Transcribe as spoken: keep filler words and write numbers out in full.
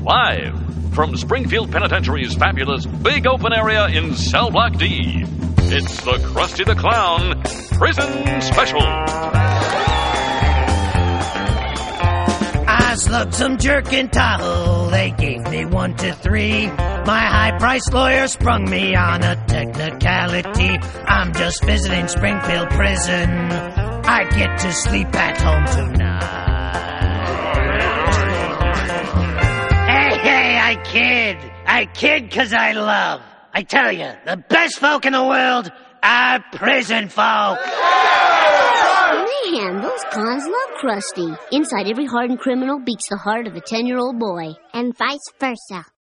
Live from Springfield Penitentiary's fabulous big open area in Cell Block D, it's the Krusty the Clown Prison Special. I slugged some jerk in Tahoe, they gave me one to three. My high-priced lawyer sprung me on a technicality. I'm just visiting Springfield Prison. I get to sleep at home tonight. Hey, hey, I kid. I kid 'cause I love. I tell you, the best folk in the world are prison folk. Man, those clowns love Krusty. Inside every hardened criminal beats the heart of a ten-year-old boy. And vice versa.